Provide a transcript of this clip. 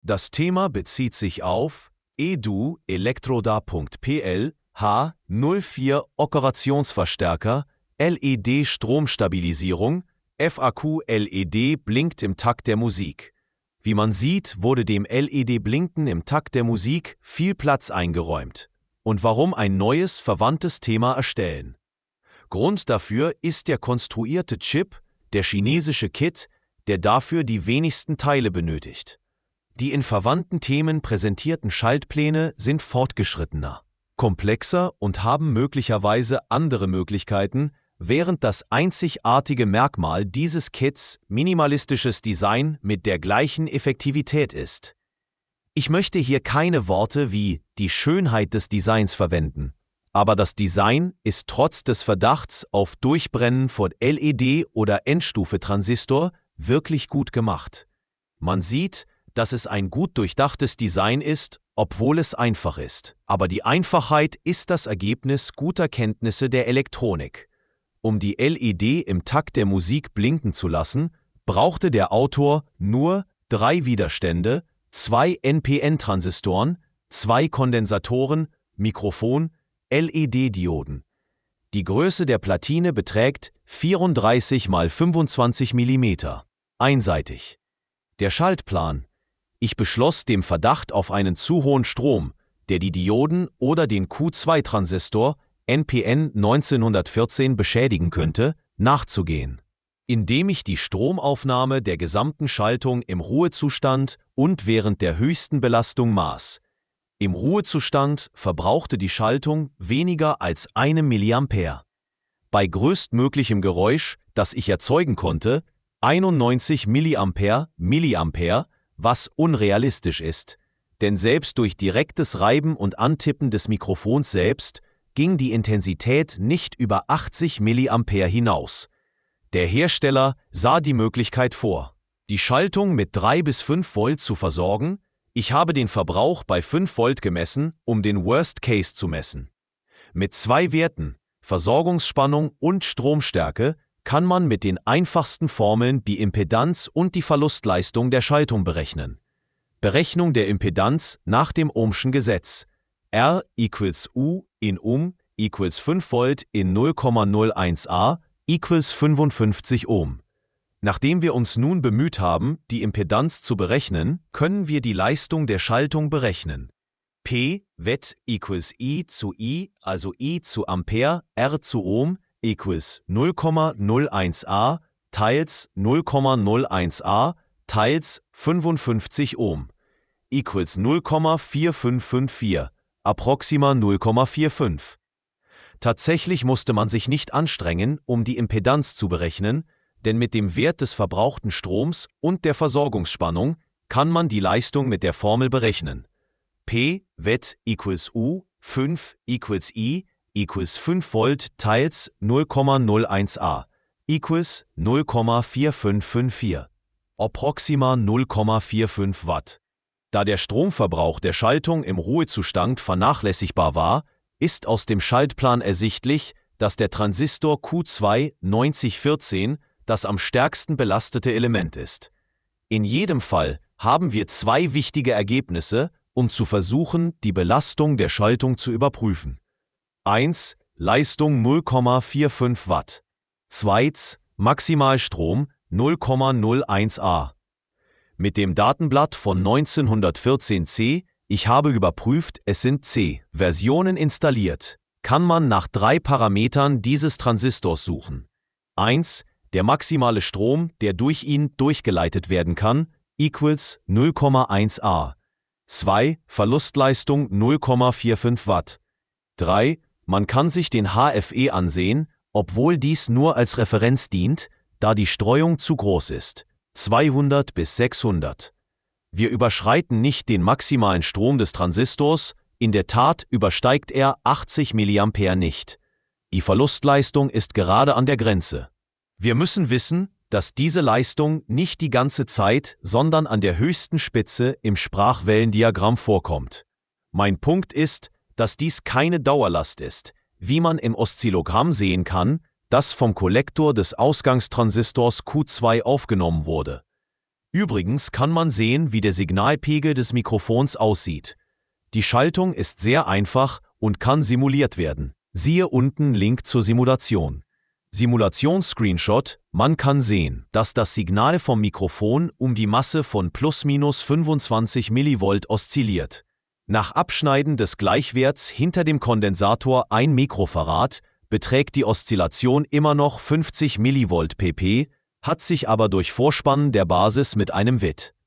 Das Thema bezieht sich auf edu-elektroda.pl H04 Operationsverstärker LED Stromstabilisierung FAQ LED blinkt im Takt der Musik. Wie man sieht, wurde dem LED-Blinken im Takt der Musik viel Platz eingeräumt. Und warum ein neues, verwandtes Thema erstellen? Grund dafür ist der konstruierte Chip, der chinesische Kit, der dafür die wenigsten Teile benötigt. Die in verwandten Themen präsentierten Schaltpläne sind fortgeschrittener, komplexer und haben möglicherweise andere Möglichkeiten, während das einzigartige Merkmal dieses Kits minimalistisches Design mit der gleichen Effektivität ist. Ich möchte hier keine Worte wie die Schönheit des Designs verwenden, aber das Design ist trotz des Verdachts auf Durchbrennen von LED- oder Endstufe-Transistor wirklich gut gemacht. Man sieht, dass es ein gut durchdachtes Design ist, obwohl es einfach ist. Aber die Einfachheit ist das Ergebnis guter Kenntnisse der Elektronik. Um die LED im Takt der Musik blinken zu lassen, brauchte der Autor nur 3 Widerstände, 2 NPN-Transistoren, 2 Kondensatoren, Mikrofon, LED-Dioden. Die Größe der Platine beträgt 34 x 25 mm, einseitig. Der Schaltplan. Ich beschloss dem Verdacht auf einen zu hohen Strom, der die Dioden oder den Q2-Transistor NPN 1914 beschädigen könnte, nachzugehen, indem ich die Stromaufnahme der gesamten Schaltung im Ruhezustand und während der höchsten Belastung maß. Im Ruhezustand verbrauchte die Schaltung weniger als 1 mA. Bei größtmöglichem Geräusch, das ich erzeugen konnte, 91 mA, was unrealistisch ist, denn selbst durch direktes Reiben und Antippen des Mikrofons selbst ging die Intensität nicht über 80 mA hinaus. Der Hersteller sah die Möglichkeit vor, die Schaltung mit 3 bis 5 Volt zu versorgen. Ich habe den Verbrauch bei 5 Volt gemessen, um den Worst Case zu messen. Mit 2 Werten, Versorgungsspannung und Stromstärke, kann man mit den einfachsten Formeln die Impedanz und die Verlustleistung der Schaltung berechnen. Berechnung der Impedanz nach dem Ohmschen Gesetz. R = U in Ohm = 5 Volt in 0,01 A = 55 Ohm. Nachdem wir uns nun bemüht haben, die Impedanz zu berechnen, können wir die Leistung der Schaltung berechnen. P Wett = I zu I, also I zu Ampere, R zu Ohm = 0,01 A teils 0,01 A teils 55 Ohm = 0,4554, approxima 0,45. Tatsächlich musste man sich nicht anstrengen, um die Impedanz zu berechnen, denn mit dem Wert des verbrauchten Stroms und der Versorgungsspannung kann man die Leistung mit der Formel berechnen. P Wett = U, 5 = I = 5 Volt teils 0,01 A = 0,4554, approxima 0,45 Watt. Da der Stromverbrauch der Schaltung im Ruhezustand vernachlässigbar war, ist aus dem Schaltplan ersichtlich, dass der Transistor Q2 9014 das am stärksten belastete Element ist. In jedem Fall haben wir 2 wichtige Ergebnisse, um zu versuchen, die Belastung der Schaltung zu überprüfen. 1. Leistung 0,45 Watt. 2. Maximalstrom 0,01 A. Mit dem Datenblatt von 1914 C, ich habe überprüft, es sind C-Versionen installiert, kann man nach 3 Parametern dieses Transistors suchen. 1. Der maximale Strom, der durch ihn durchgeleitet werden kann, = 0,1 A. 2. Verlustleistung 0,45 Watt. 3. Man kann sich den HFE ansehen, obwohl dies nur als Referenz dient, da die Streuung zu groß ist, 200 bis 600. Wir überschreiten nicht den maximalen Strom des Transistors, in der Tat übersteigt er 80 mA nicht. Die Verlustleistung ist gerade an der Grenze. Wir müssen wissen, dass diese Leistung nicht die ganze Zeit, sondern an der höchsten Spitze im Sprachwellendiagramm vorkommt. Mein Punkt ist, dass dies keine Dauerlast ist, wie man im Oszillogramm sehen kann, das vom Kollektor des Ausgangstransistors Q2 aufgenommen wurde. Übrigens kann man sehen, wie der Signalpegel des Mikrofons aussieht. Die Schaltung ist sehr einfach und kann simuliert werden. Siehe unten Link zur Simulation. Simulations-Screenshot: Man kann sehen, dass das Signal vom Mikrofon um die Masse von ± 25 mV oszilliert. Nach Abschneiden des Gleichwerts hinter dem Kondensator 1 Mikrofarad beträgt die Oszillation immer noch 50 mV pp, hat sich aber durch Vorspannen der Basis mit einem Witt